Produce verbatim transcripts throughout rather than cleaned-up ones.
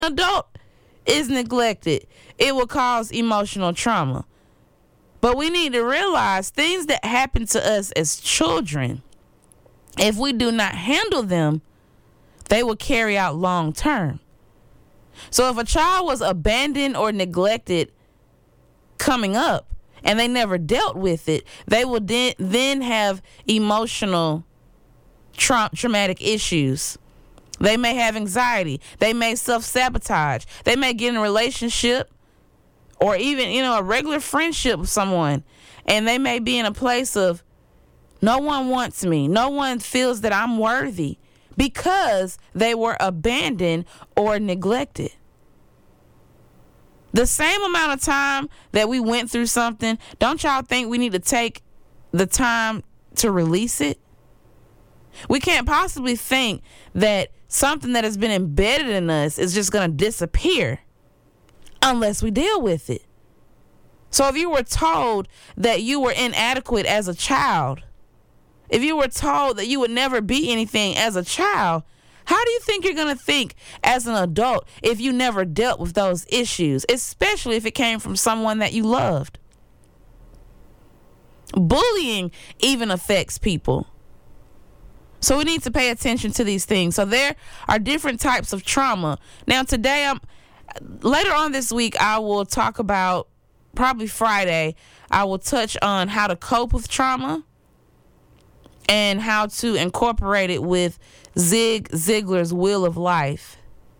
adult is neglected, it will cause emotional trauma. But we need to realize things that happen to us as children, if we do not handle them, they will carry out long term. So if a child was abandoned or neglected coming up and they never dealt with it, they will then, then have emotional tra- traumatic issues. They may have anxiety. They may self-sabotage. They may get in a relationship or even, you know, a regular friendship with someone, and they may be in a place of, no one wants me. No one feels that I'm worthy because they were abandoned or neglected. The same amount of time that we went through something, don't y'all think we need to take the time to release it? We can't possibly think that something that has been embedded in us is just going to disappear unless we deal with it. So if you were told that you were inadequate as a child, if you were told that you would never be anything as a child, how do you think you're going to think as an adult if you never dealt with those issues, especially if it came from someone that you loved? Bullying even affects people. So we need to pay attention to these things. So there are different types of trauma. Now today, I'm later on this week, I will talk about, probably Friday, I will touch on how to cope with trauma and how to incorporate it with Zig Ziglar's Wheel of Life.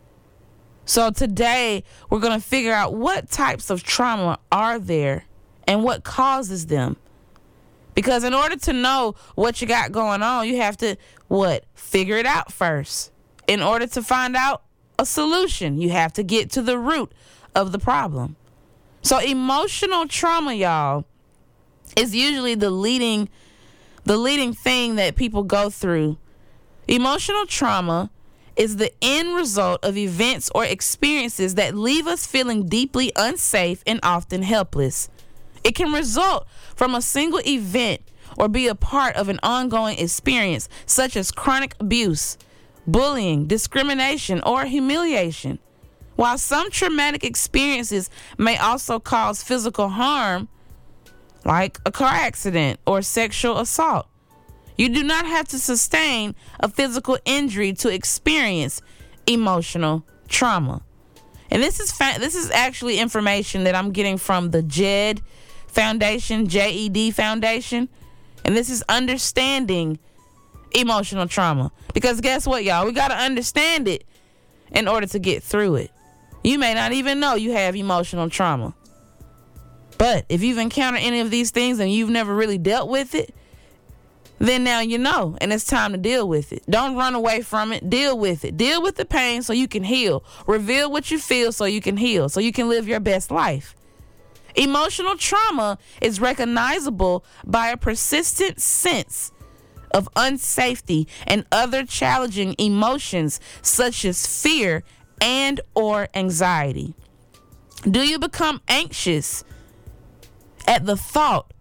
So today, we're going to figure out what types of trauma are there and what causes them. Because in order to know what you got going on, you have to, what? Figure it out first. In order to find out a solution, you have to get to the root of the problem. So emotional trauma, y'all, is usually the leading the leading thing that people go through. Emotional trauma is the end result of events or experiences that leave us feeling deeply unsafe and often helpless. It can result from a single event or be a part of an ongoing experience, such as chronic abuse, bullying, discrimination, or humiliation. While some traumatic experiences may also cause physical harm, like a car accident or sexual assault, you do not have to sustain a physical injury to experience emotional trauma. And this is fa- this is actually information that I'm getting from the JED Foundation, J E D Foundation. And this is understanding emotional trauma. Because guess what, y'all? We got to understand it in order to get through it. You may not even know you have emotional trauma. But if you've encountered any of these things and you've never really dealt with it, then now you know, and it's time to deal with it. Don't run away from it. Deal with it. Deal with the pain so you can heal. Reveal what you feel so you can heal, so you can live your best life. Emotional trauma is recognizable by a persistent sense of unsafety and other challenging emotions such as fear and or anxiety. Do you become anxious at the thought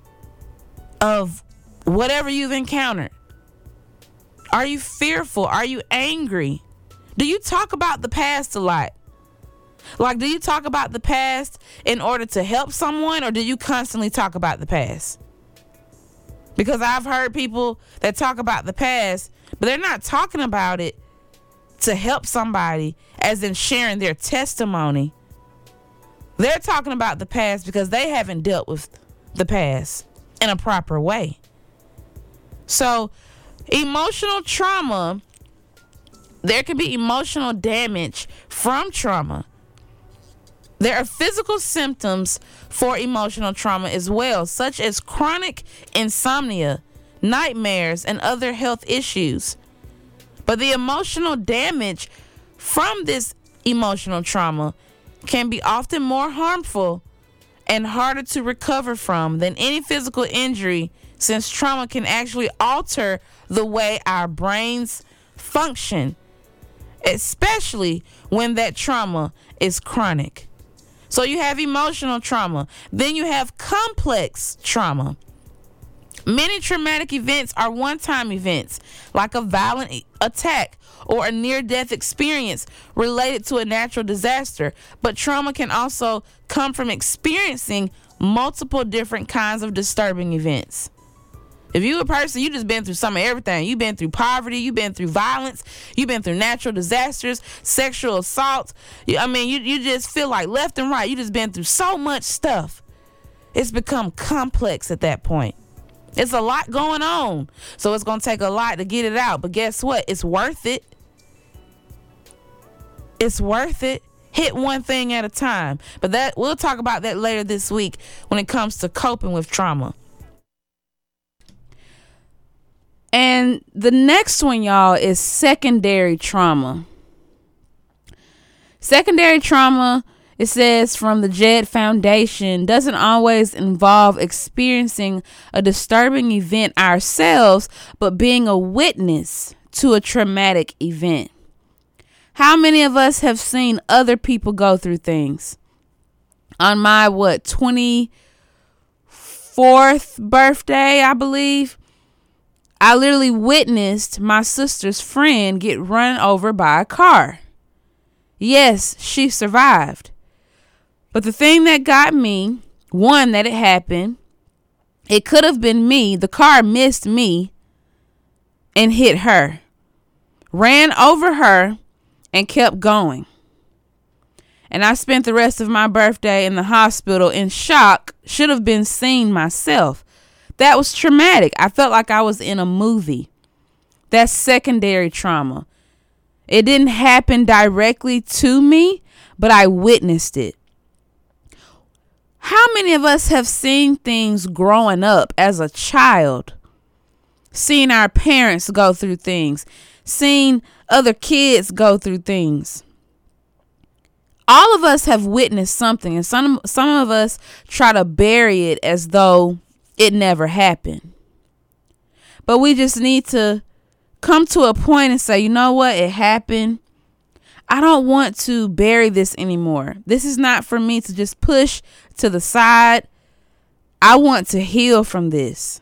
of whatever you've encountered? Are you fearful? Are you angry? Do you talk about the past a lot? Like, do you talk about the past in order to help someone, or do you constantly talk about the past? Because I've heard people that talk about the past, but they're not talking about it to help somebody, as in sharing their testimony. They're talking about the past because they haven't dealt with the past in a proper way. So, emotional trauma, there can be emotional damage from trauma. There are physical symptoms for emotional trauma as well, such as chronic insomnia, nightmares, and other health issues. But the emotional damage from this emotional trauma can be often more harmful and harder to recover from than any physical injury, since trauma can actually alter the way our brains function, especially when that trauma is chronic. So you have emotional trauma. Then you have complex trauma. Many traumatic events are one-time events, like a violent e- attack or a near-death experience related to a natural disaster. But trauma can also come from experiencing multiple different kinds of disturbing events. If you a person, you just been through some of everything. You've been through poverty. You've been through violence. You've been through natural disasters, sexual assault. You, I mean, you, you just feel like left and right. You just been through so much stuff. It's become complex at that point. It's a lot going on. So it's going to take a lot to get it out. But guess what? It's worth it. It's worth it. Hit one thing at a time. But that we'll talk about that later this week when it comes to coping with trauma. And the next one, y'all, is secondary trauma. Secondary trauma, it says from the Jed Foundation, doesn't always involve experiencing a disturbing event ourselves, but being a witness to a traumatic event. How many of us have seen other people go through things? On my, what, twenty-fourth birthday, I believe, I literally witnessed my sister's friend get run over by a car. Yes, she survived. But the thing that got me, one, that it happened, it could have been me. The car missed me and hit her, ran over her, and kept going. And I spent the rest of my birthday in the hospital in shock. Should have been seen myself. That was traumatic. I felt like I was in a movie. That's secondary trauma. It didn't happen directly to me, but I witnessed it. How many of us have seen things growing up as a child? Seen our parents go through things. Seen other kids go through things. All of us have witnessed something, and some some of us try to bury it as though it never happened. But we just need to come to a point and say, you know what? It happened. I don't want to bury this anymore. This is not for me to just push to the side. I want to heal from this.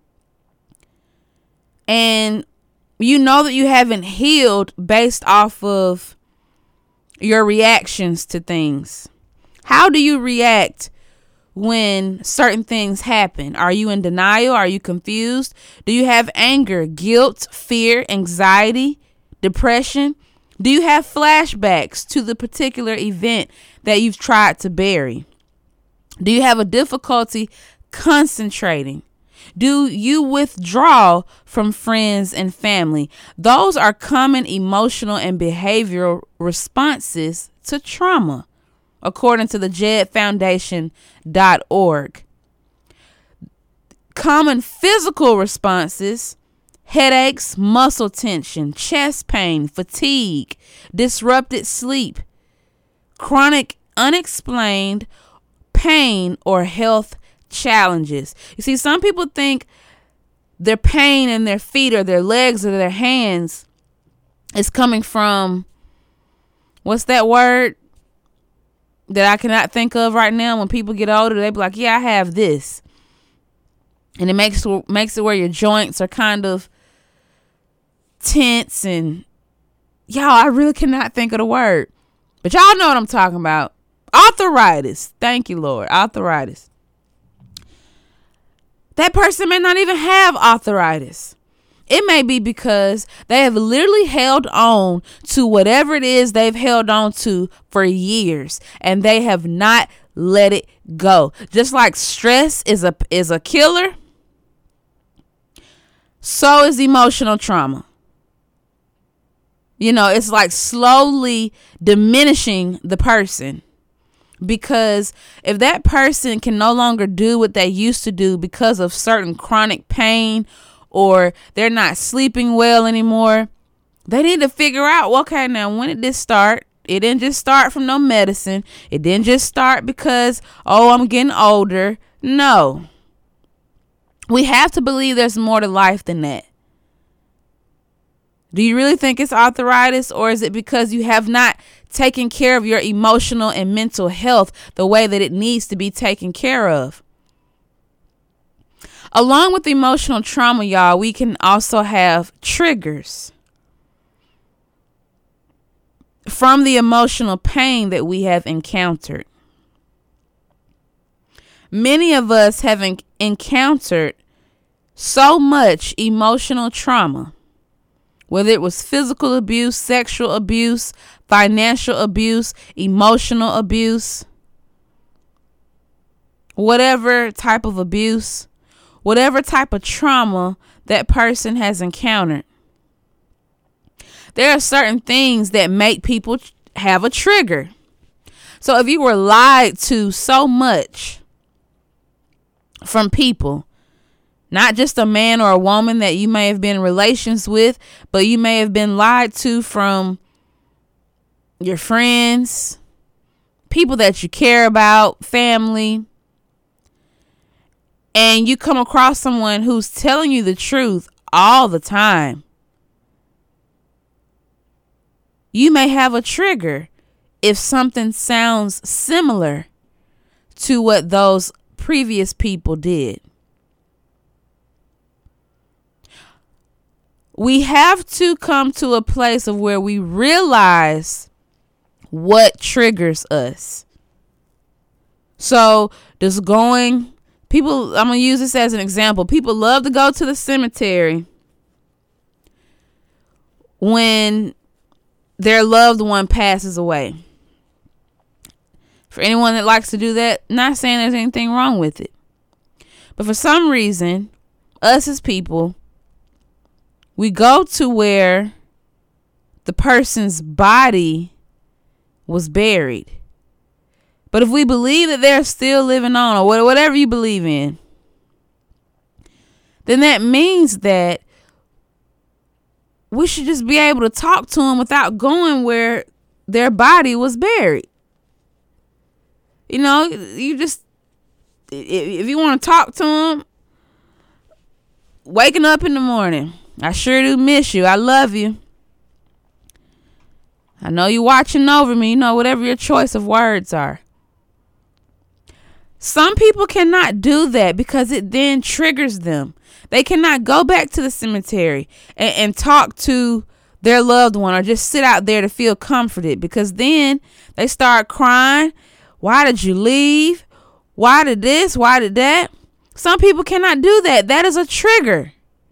And you know that you haven't healed based off of your reactions to things. How do you react when certain things happen? Are you in denial? Are you confused? Do you have anger, guilt, fear, anxiety, depression? Do you have flashbacks to the particular event that you've tried to bury? Do you have a difficulty concentrating? Do you withdraw from friends and family? Those are common emotional and behavioral responses to trauma, according to the Jed Foundation dot org. Common physical responses: headaches, muscle tension, chest pain, fatigue, disrupted sleep, chronic unexplained pain, or health challenges. You see, some people think their pain in their feet or their legs or their hands is coming from, what's that word that I cannot think of right now? When people get older, they be like, yeah, I have this. And it makes, makes it where your joints are kind of tense, and y'all, I really cannot think of the word, but y'all know what I'm talking about. Arthritis. Thank you, Lord. Arthritis. That person may not even have arthritis. It may be because they have literally held on to whatever it is they've held on to for years, and they have not let it go. Just like stress is a is a killer, so is emotional trauma. You know, it's like slowly diminishing the person. Because if that person can no longer do what they used to do because of certain chronic pain, or they're not sleeping well anymore, they need to figure out, well, okay, now when did this start? It didn't just start from no medicine. It didn't just start because, oh, I'm getting older. No. We have to believe there's more to life than that. Do you really think it's arthritis, or is it because you have not taken care of your emotional and mental health the way that it needs to be taken care of? Along with emotional trauma, y'all, we can also have triggers from the emotional pain that we have encountered. Many of us have en- encountered so much emotional trauma, whether it was physical abuse, sexual abuse, financial abuse, emotional abuse, whatever type of abuse, whatever type of trauma that person has encountered. There are certain things that make people have a trigger. So if you were lied to so much from people, not just a man or a woman that you may have been in relations with, but you may have been lied to from your friends, people that you care about, family, and you come across someone who's telling you the truth all the time, you may have a trigger if something sounds similar to what those previous people did. We have to come to a place of where we realize what triggers us. So just going, people, I'm going to use this as an example. People love to go to the cemetery when their loved one passes away. For anyone that likes to do that, not saying there's anything wrong with it. But for some reason, us as people, we go to where the person's body was buried. But if we believe that they're still living on, or whatever you believe in, then that means that we should just be able to talk to them without going where their body was buried. You know, you just, if you want to talk to them, waking up in the morning, I sure do miss you. I love you. I know you're watching over me. You know, whatever your choice of words are. Some people cannot do that because it then triggers them. They cannot go back to the cemetery and, and talk to their loved one or just sit out there to feel comforted, because then they start crying. Why did you leave? Why did this? Why did that? Some people cannot do that. That is a trigger.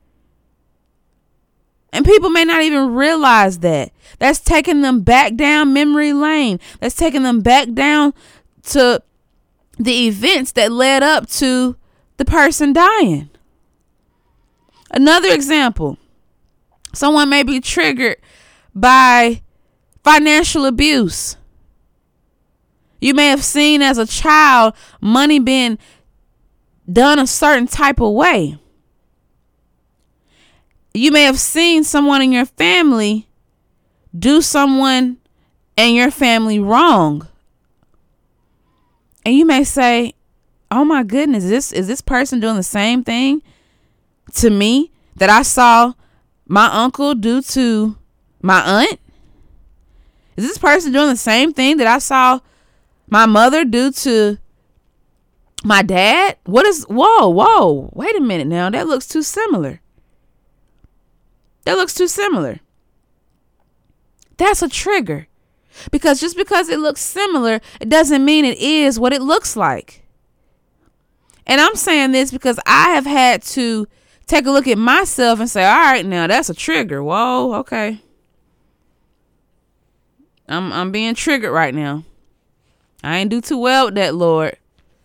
And people may not even realize that. That's taking them back down memory lane. That's taking them back down to the events that led up to the person dying. Another example, someone may be triggered by financial abuse. You may have seen as a child money being done a certain type of way. You may have seen someone in your family do someone in your family wrong. And you may say, oh my goodness, is this, is this person doing the same thing to me that I saw my uncle do to my aunt? Is this person doing the same thing that I saw my mother do to my dad? What is, whoa, whoa, wait a minute now. That looks too similar. That looks too similar. That's a trigger. Because just because it looks similar, it doesn't mean it is what it looks like. And I'm saying this because I have had to take a look at myself and say, all right, now that's a trigger. Whoa, okay. I'm I'm being triggered right now. I ain't do too well with that, Lord.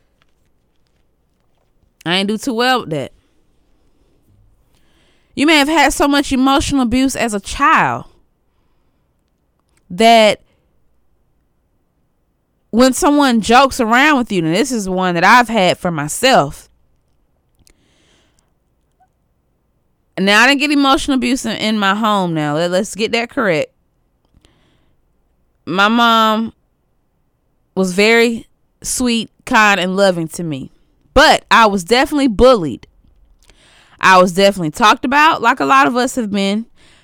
I ain't do too well with that. You may have had so much emotional abuse as a child that when someone jokes around with you, and this is one that I've had for myself. Now, I didn't get emotional abuse in, in my home now. Let, let's get that correct. My mom was very sweet, kind, and loving to me. But I was definitely bullied. I was definitely talked about, like a lot of us have been.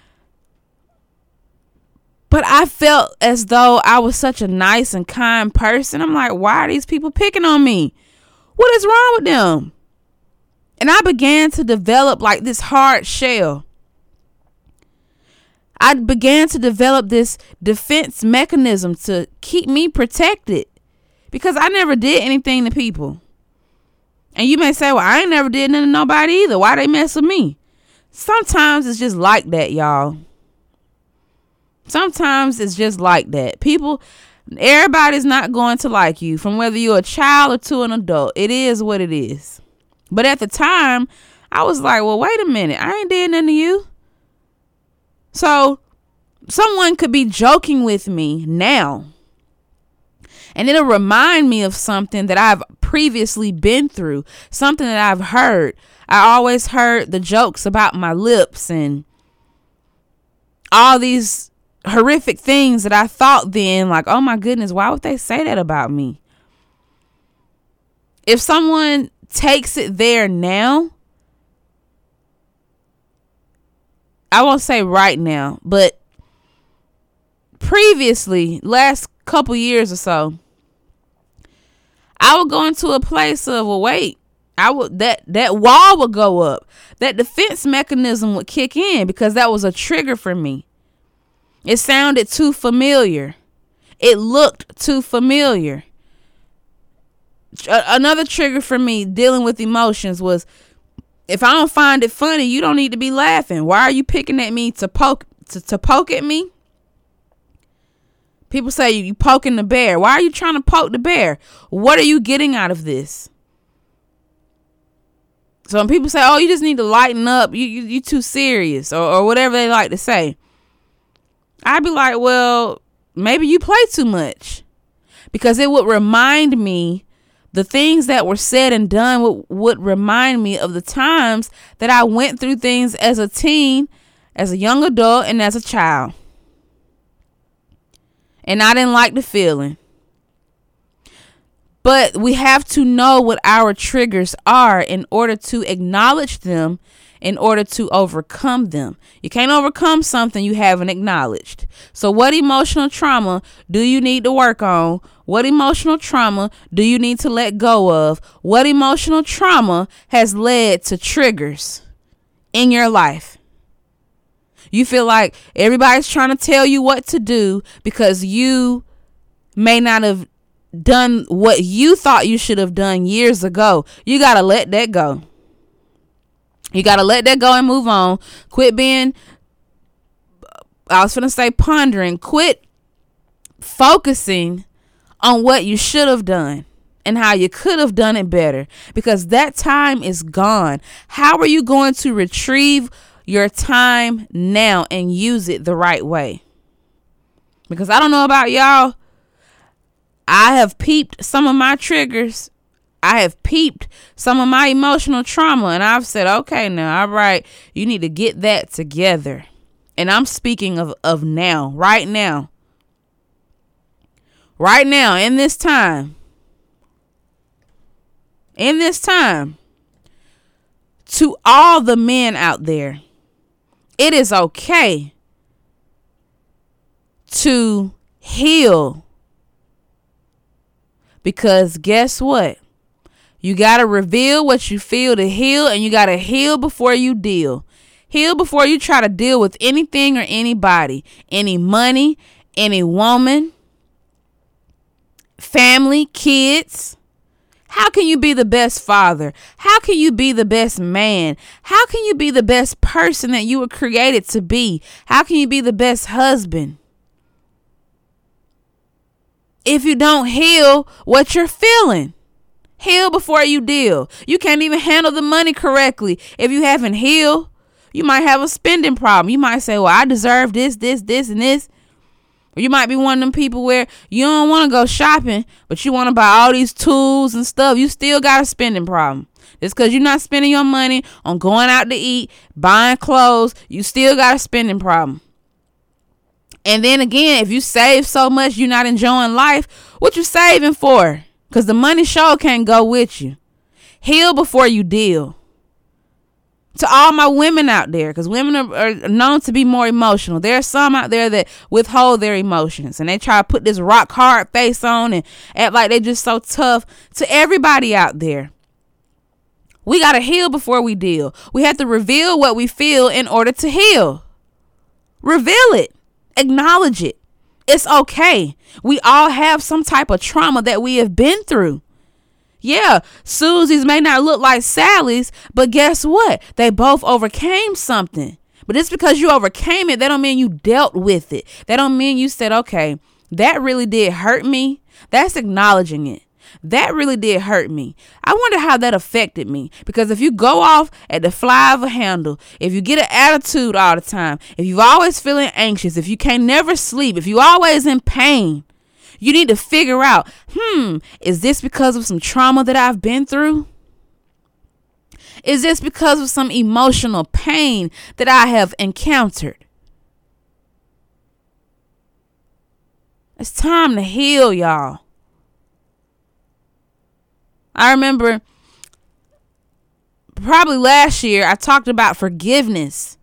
But I felt as though I was such a nice and kind person. I'm like, why are these people picking on me? What is wrong with them? And I began to develop like this hard shell. I began to develop this defense mechanism to keep me protected because I never did anything to people. And you may say, well, I ain't never did nothing to nobody either. Why they mess with me? Sometimes it's just like that, y'all. Sometimes it's just like that. People, everybody's not going to like you from whether you're a child or to an adult. It is what it is. But at the time, I was like, well, wait a minute. I ain't did nothing to you. So someone could be joking with me now, and it'll remind me of something that I've previously been through, something that I've heard. I always heard the jokes about my lips and all these horrific things that I thought then, like, oh my goodness, why would they say that about me? If someone takes it there now, I won't say right now, but previously, last couple years or so, I would go into a place of, well, wait, I would that that wall would go up. That defense mechanism would kick in because that was a trigger for me. It sounded too familiar. It looked too familiar. A- another trigger for me dealing with emotions was, if I don't find it funny, you don't need to be laughing. Why are you picking at me to poke to, to poke at me? People say you, you poking the bear. Why are you trying to poke the bear? What are you getting out of this? So when people say, oh, you just need to lighten up, you you, you too serious, or, or whatever they like to say, I'd be like, well, maybe you play too much, because it would remind me, the things that were said and done would, would remind me of the times that I went through things as a teen, as a young adult, and as a child. And I didn't like the feeling. But we have to know what our triggers are in order to acknowledge them, in order to overcome them. You can't overcome something you haven't acknowledged. So what emotional trauma do you need to work on? What emotional trauma do you need to let go of? What emotional trauma has led to triggers in your life? You feel like everybody's trying to tell you what to do because you may not have done what you thought you should have done years ago. You got to let that go. You got to let that go and move on. Quit being, I was going to say pondering. Quit focusing on what you should have done and how you could have done it better, because that time is gone. How are you going to retrieve your time now and use it the right way? Because I don't know about y'all, I have peeped some of my triggers. I have peeped some of my emotional trauma, and I've said, okay, now, all right, you need to get that together. And I'm speaking of, of now, right now. Right now, in this time. In this time. To all the men out there, it is okay to heal. Because guess what? You got to reveal what you feel to heal, and you got to heal before you deal. Heal before you try to deal with anything or anybody, any money, any woman, family, kids. How can you be the best father? How can you be the best man? How can you be the best person that you were created to be? How can you be the best husband if you don't heal what you're feeling? Heal before you deal. You can't even handle the money correctly if you haven't healed. You might have a spending problem. You might say, well, I deserve this, this, this, and this. Or you might be one of them people where you don't want to go shopping, but you want to buy all these tools and stuff. You still got a spending problem. Just because you're not spending your money on going out to eat, buying clothes, you still got a spending problem. And then again, if you save so much you're not enjoying life, what you saving for? Because the money sure can't go with you. Heal before you deal. To all my women out there, because women are, are known to be more emotional. There are some out there that withhold their emotions, and they try to put this rock hard face on and act like they're just so tough. To everybody out there, We got to heal before we deal. We have to reveal what we feel in order to heal. Reveal it. Acknowledge it. It's okay. We all have some type of trauma that we have been through. Yeah, Susie's may not look like Sally's, but guess what? They both overcame something. But it's because you overcame it, that don't mean you dealt with it. That don't mean you said, okay, that really did hurt me. That's acknowledging it. That really did hurt me. I wonder how that affected me. Because if you go off at the fly of a handle, if you get an attitude all the time, if you're always feeling anxious, if you can't never sleep, if you're always in pain, you need to figure out, hmm, is this because of some trauma that I've been through? Is this because of some emotional pain that I have encountered? It's time to heal, y'all. I remember probably last year I talked about forgiveness.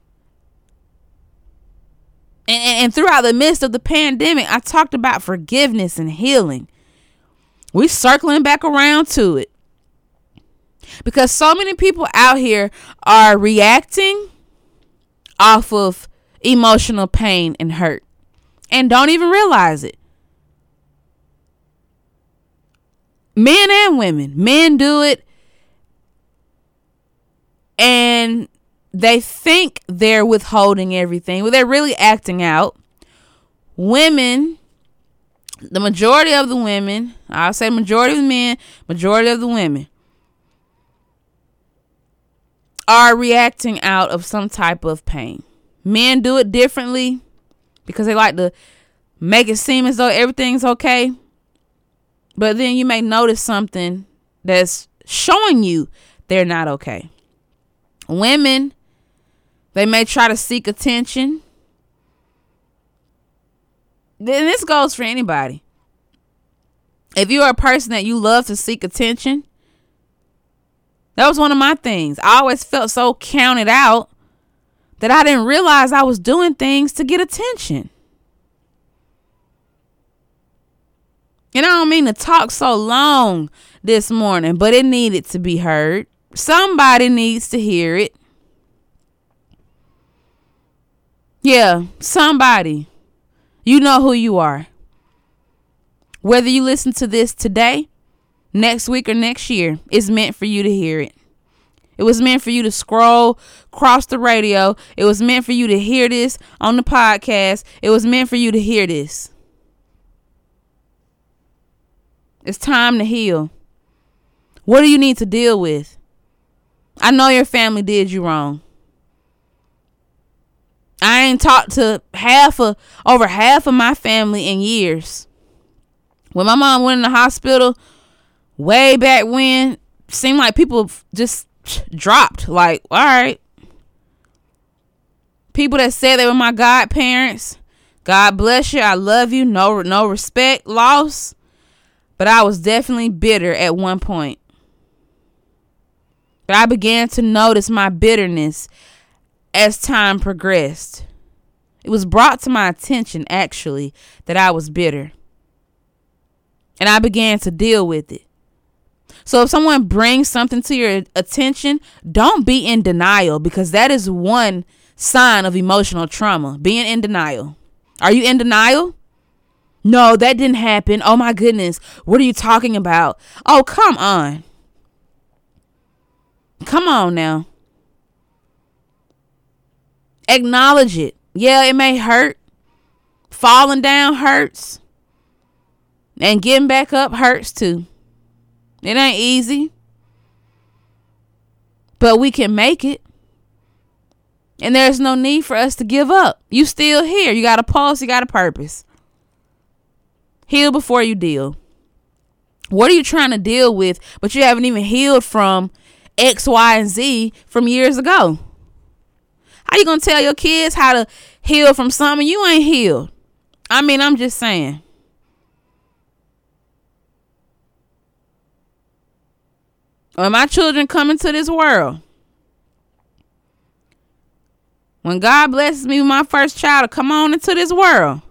And, and, and throughout the midst of the pandemic, I talked about forgiveness and healing. We circling back around to it. Because so many people out here are reacting off of emotional pain and hurt and don't even realize it. Men and women. Men do it and they think they're withholding everything. Well, they're really acting out. Women, the majority of the women, I'll say majority of the men, majority of the women, are reacting out of some type of pain. Men do it differently because they like to make it seem as though everything's okay. But then you may notice something that's showing you they're not okay. Women, they may try to seek attention. Then this goes for anybody. If you're a person that you love to seek attention, that was one of my things. I always felt so counted out that I didn't realize I was doing things to get attention. And I don't mean to talk so long this morning, but it needed to be heard. Somebody needs to hear it. Yeah, somebody. You know who you are. Whether you listen to this today, next week, or next year, it's meant for you to hear it. It was meant for you to scroll across the radio. It was meant for you to hear this on the podcast. It was meant for you to hear this. It's time to heal. What do you need to deal with? I know your family did you wrong. I ain't talked to half of, over half of my family in years. When my mom went in the hospital, way back when, seemed like people just dropped. Like, all right. People that said they were my godparents, God bless you, I love you, no, no respect, loss. But I was definitely bitter at one point. But I began to notice my bitterness as time progressed. It was brought to my attention, actually, that I was bitter. And I began to deal with it. So if someone brings something to your attention, don't be in denial, because that is one sign of emotional trauma, being in denial. Are you in denial? No, that didn't happen. Oh my goodness. What are you talking about? Oh, come on. Come on now. Acknowledge it. Yeah, it may hurt. Falling down hurts. And getting back up hurts too. It ain't easy. But we can make it. And there's no need for us to give up. You still here. You got a pulse. You got a purpose. Heal before you deal. What are you trying to deal with, but you haven't even healed from X, Y, and Z from years ago? How you going to tell your kids how to heal from something you ain't healed? I mean, I'm just saying. When my children come into this world, when God blesses me with my first child to come on into this world,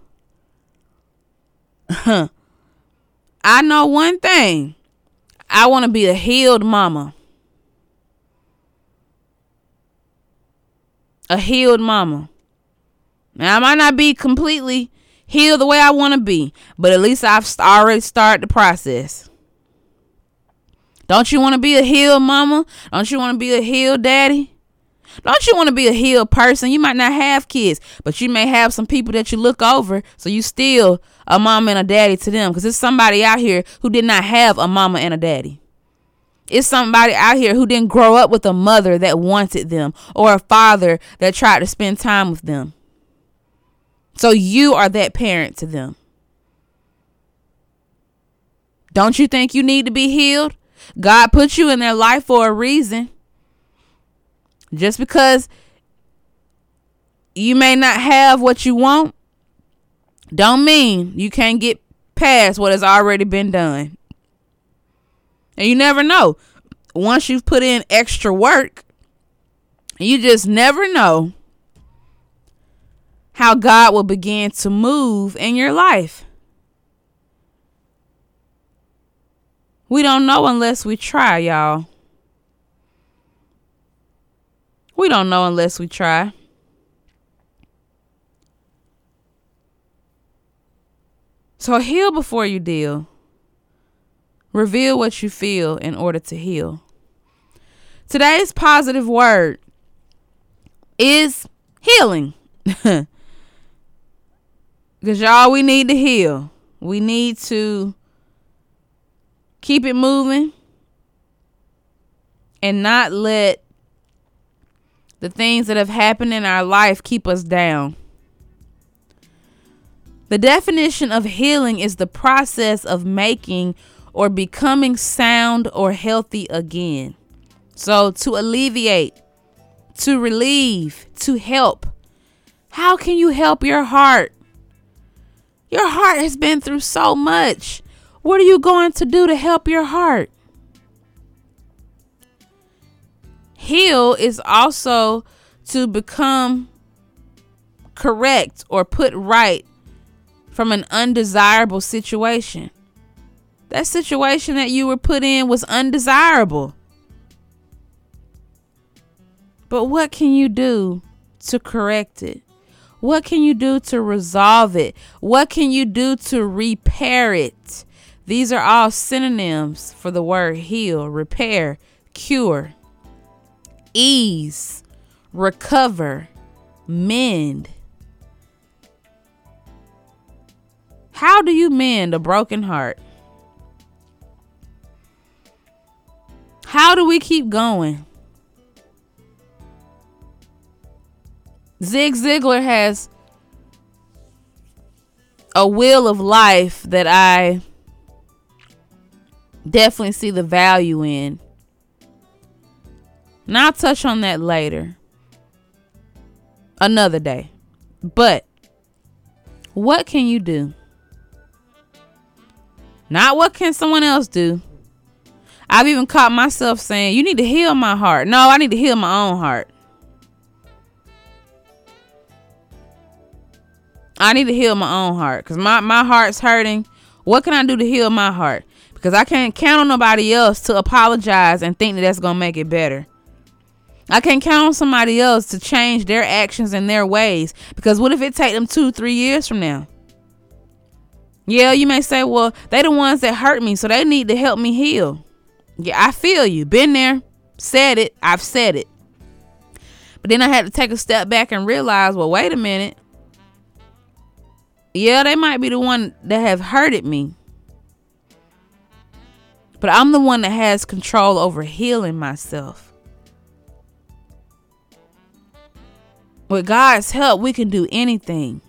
I know one thing. I want to be a healed mama. a healed mama. Now, I might not be completely healed the way I want to be, but at least I've already started the process. Don't you want to be a healed mama? Don't you want to be a healed daddy? Don't you want to be a healed person? You might not have kids, but you may have some people that you look over, so you still a mama and a daddy to them, because there's somebody out here who did not have a mama and a daddy. It's somebody out here who didn't grow up with a mother that wanted them or a father that tried to spend time with them. So you are that parent to them. Don't you think you need to be healed? God put you in their life for a reason. Just because you may not have what you want, don't mean you can't get past what has already been done. And you never know. Once you've put in extra work, you just never know how God will begin to move in your life. We don't know unless we try, y'all. We don't know unless we try. So heal before you deal. Reveal what you feel in order to heal. Today's positive word is healing. Because y'all, we need to heal. We need to keep it moving and not let the things that have happened in our life keep us down. The definition of healing is the process of making or becoming sound or healthy again. So to alleviate, to relieve, to help. How can you help your heart? Your heart has been through so much. What are you going to do to help your heart? Heal is also to become correct or put right from an undesirable situation. That situation that you were put in was undesirable. But what can you do to correct it? What can you do to resolve it? What can you do to repair it? These are all synonyms for the word heal, repair, cure, ease, recover, mend. How do you mend a broken heart? How do we keep going? Zig Ziglar has a wheel of life that I definitely see the value in. And I'll touch on that later. Another day. But what can you do? Not what can someone else do. I've even caught myself saying, you need to heal my heart. No, I need to heal my own heart. I need to heal my own heart because my, my heart's hurting. What can I do to heal my heart? Because I can't count on nobody else to apologize and think that that's going to make it better. I can't count on somebody else to change their actions and their ways. Because what if it take them two, three years from now? Yeah, you may say, well, they the ones that hurt me, so they need to help me heal. Yeah, I feel you. Been there. Said it. I've said it. But then I had to take a step back and realize, well, wait a minute. Yeah, they might be the one that have hurted me. But I'm the one that has control over healing myself. With God's help, we can do anything.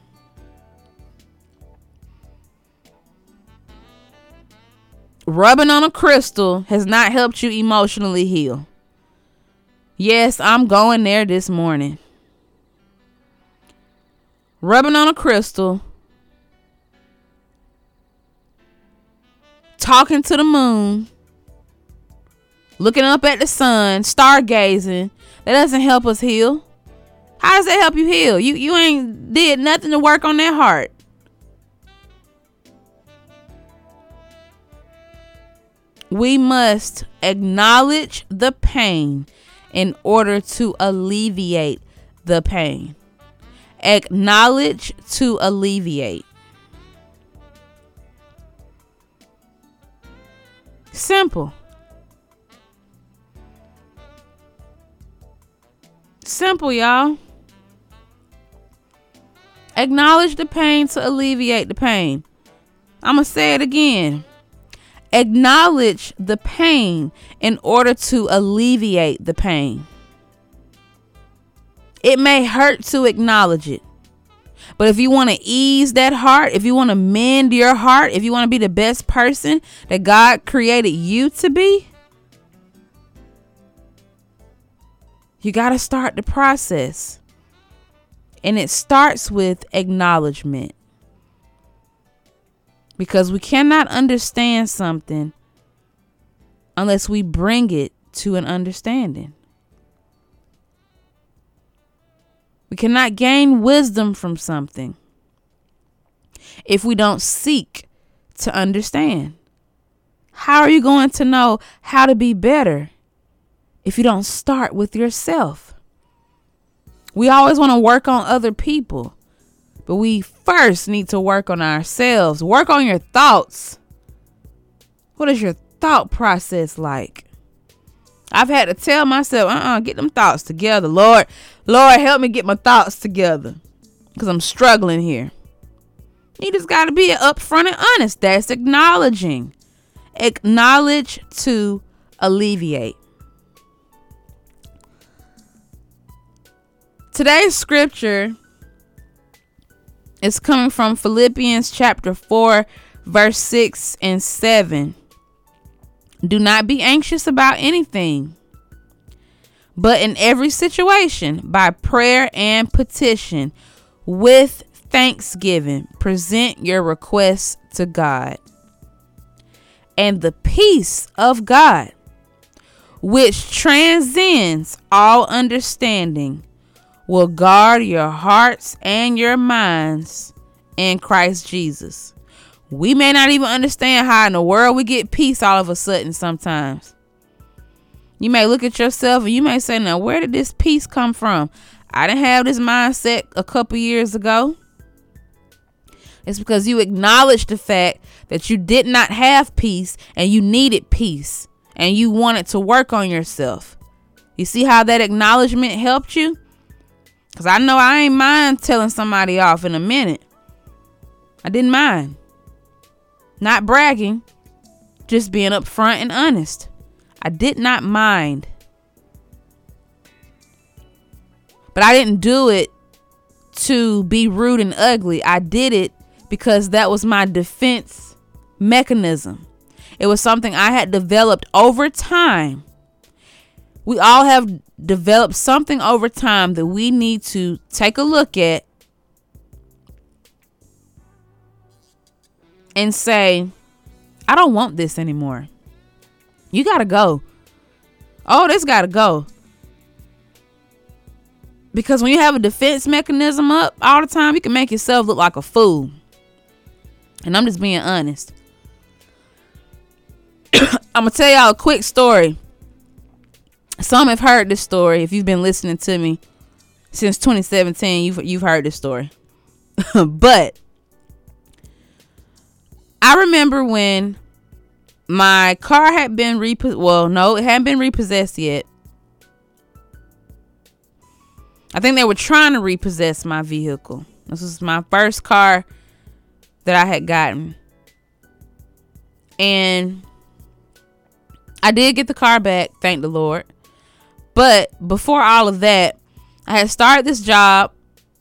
Rubbing on a crystal has not helped you emotionally heal. Yes, I'm going there this morning. Rubbing on a crystal, talking to the moon, looking up at the sun, stargazing, that doesn't help us heal. How does that help you heal? You you ain't did nothing to work on that heart. We must acknowledge the pain in order to alleviate the pain. Acknowledge to alleviate. Simple. Simple, y'all. Acknowledge the pain to alleviate the pain. I'm going to say it again. Acknowledge the pain in order to alleviate the pain. It may hurt to acknowledge it. But if you want to ease that heart, if you want to mend your heart, if you want to be the best person that God created you to be, you got to start the process. And it starts with acknowledgement. Because we cannot understand something unless we bring it to an understanding. We cannot gain wisdom from something if we don't seek to understand. How are you going to know how to be better if you don't start with yourself? We always want to work on other people, but we first need to work on ourselves. Work on your thoughts. What is your thought process like? I've had to tell myself, uh-uh, get them thoughts together. Lord, Lord, help me get my thoughts together because I'm struggling here. You just got to be upfront and honest. That's acknowledging. Acknowledge to alleviate. Today's scripture is coming from Philippians chapter four, verse six and seven. Do not be anxious about anything, but in every situation, by prayer and petition, with thanksgiving, present your requests to God. And the peace of God, which transcends all understanding, will guard your hearts and your minds in Christ Jesus. We may not even understand how in the world we get peace all of a sudden sometimes. You may look at yourself and you may say, now, where did this peace come from? I didn't have this mindset a couple years ago. It's because you acknowledged the fact that you did not have peace and you needed peace and you wanted to work on yourself. You see how that acknowledgement helped you? Because I know I ain't mind telling somebody off in a minute. I didn't mind. Not bragging, just being upfront and honest. I did not mind. But I didn't do it to be rude and ugly. I did it because that was my defense mechanism. It was something I had developed over time. We all have developed something over time that we need to take a look at and say, I don't want this anymore. You gotta go. Oh, this gotta go. Because when you have a defense mechanism up all the time, you can make yourself look like a fool. And I'm just being honest. I'm gonna tell y'all a quick story. Some have heard this story. If you've been listening to me since twenty seventeen, you've you've heard this story. But I remember when my car had been repossessed. Well, no, it hadn't been repossessed yet. I think they were trying to repossess my vehicle. This was my first car that I had gotten. And I did get the car back, thank the Lord. But before all of that, I had started this job.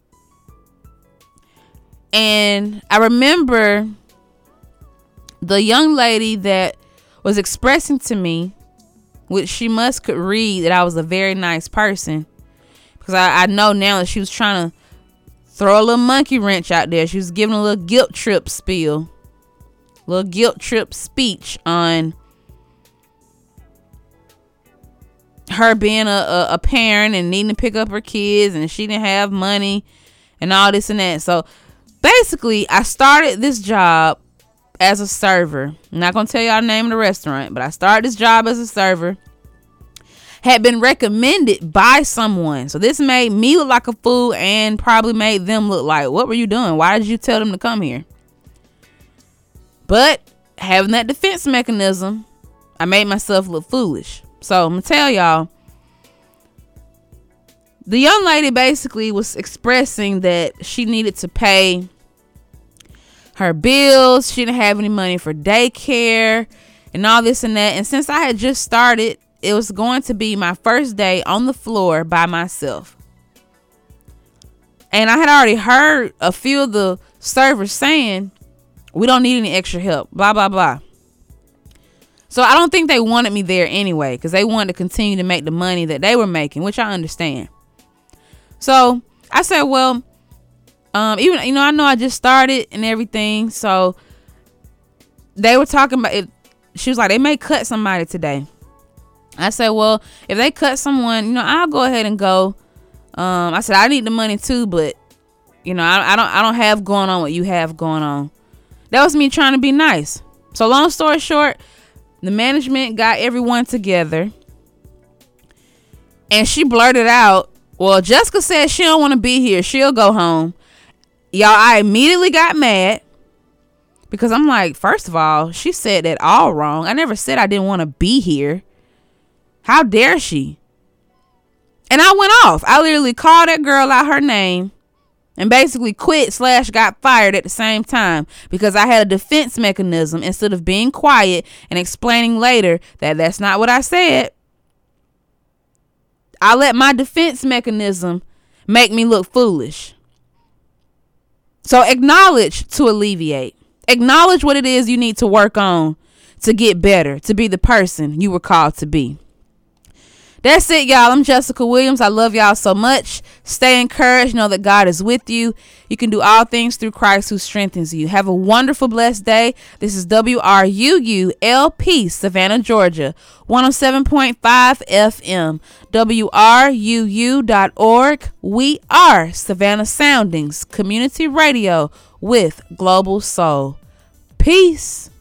And I remember the young lady that was expressing to me, which she must could read, that I was a very nice person. Because I, I know now that she was trying to throw a little monkey wrench out there. She was giving a little guilt trip spiel. Little guilt trip speech on her being a, a, a parent and needing to pick up her kids, and she didn't have money and all this and that. So basically, I started this job as a server. I'm not going to tell y'all the name of the restaurant, but I started this job as a server. had been recommended by someone. So this made me look like a fool and probably made them look like, what were you doing? Why did you tell them to come here? But having that defense mechanism, I made myself look foolish. So I'm going to tell y'all, the young lady basically was expressing that she needed to pay her bills. She didn't have any money for daycare and all this and that. And since I had just started, it was going to be my first day on the floor by myself. And I had already heard a few of the servers saying, we don't need any extra help, blah, blah, blah. So I don't think they wanted me there anyway, because they wanted to continue to make the money that they were making, which I understand. So I said, well, um, even, you know, I know I just started and everything. So they were talking about it. She was like, they may cut somebody today. I said, well, if they cut someone, you know, I'll go ahead and go. Um, I said, I need the money too, but you know, I, I don't, I don't have going on what you have going on. That was me trying to be nice. So long story short, the management got everyone together and she blurted out, well, Jessica said she don't want to be here. She'll go home. Y'all, I immediately got mad because I'm like, first of all, she said that all wrong. I never said I didn't want to be here. How dare she? And I went off. I literally called that girl out her name and basically quit slash got fired at the same time because I had a defense mechanism instead of being quiet and explaining later that that's not what I said. I let my defense mechanism make me look foolish. So acknowledge to alleviate. Acknowledge what it is you need to work on to get better, to be the person you were called to be. That's it, y'all. I'm Jessica Williams. I love y'all so much. Stay encouraged. Know that God is with you. You can do all things through Christ who strengthens you. Have a wonderful, blessed day. This is W R U U L P, Savannah, Georgia, one oh seven point five F M, W R U U dot org. We are Savannah Soundings, community radio with Global Soul. Peace.